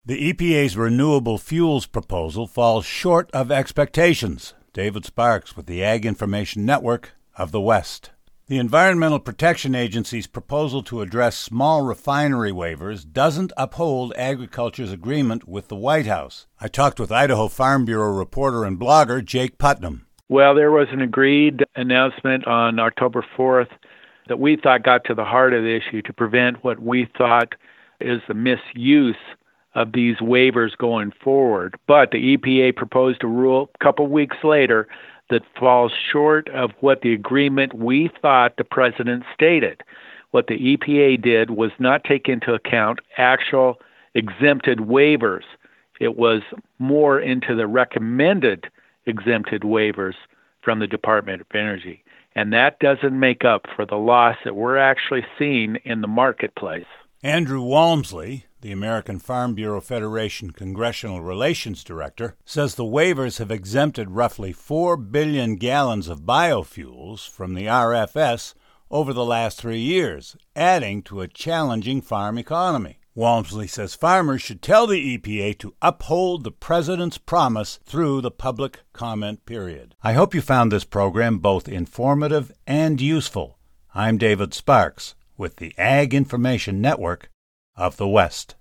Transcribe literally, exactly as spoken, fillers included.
The E P A's renewable fuels proposal falls short of expectations. David Sparks with the Ag Information Network of the West. The Environmental Protection Agency's proposal to address small refinery waivers doesn't uphold agriculture's agreement with the White House. I talked with Idaho Farm Bureau reporter and blogger Jake Putnam. Well, there was an agreed announcement on October fourth that we thought got to the heart of the issue to prevent what we thought is the misuse of these waivers going forward. But the E P A proposed a rule a couple weeks later that falls short of what the agreement we thought the president stated. What the E P A did was not take into account actual exempted waivers. It was more into the recommended exempted waivers from the Department of Energy. And that doesn't make up for the loss that we're actually seeing in the marketplace. Andrew Walmsley, the American Farm Bureau Federation Congressional Relations Director, says the waivers have exempted roughly four billion gallons of biofuels from the R F S over the last three years, adding to a challenging farm economy. Walmsley says farmers should tell the E P A to uphold the president's promise through the public comment period. I hope you found this program both informative and useful. I'm David Sparks with the Ag Information Network of the West.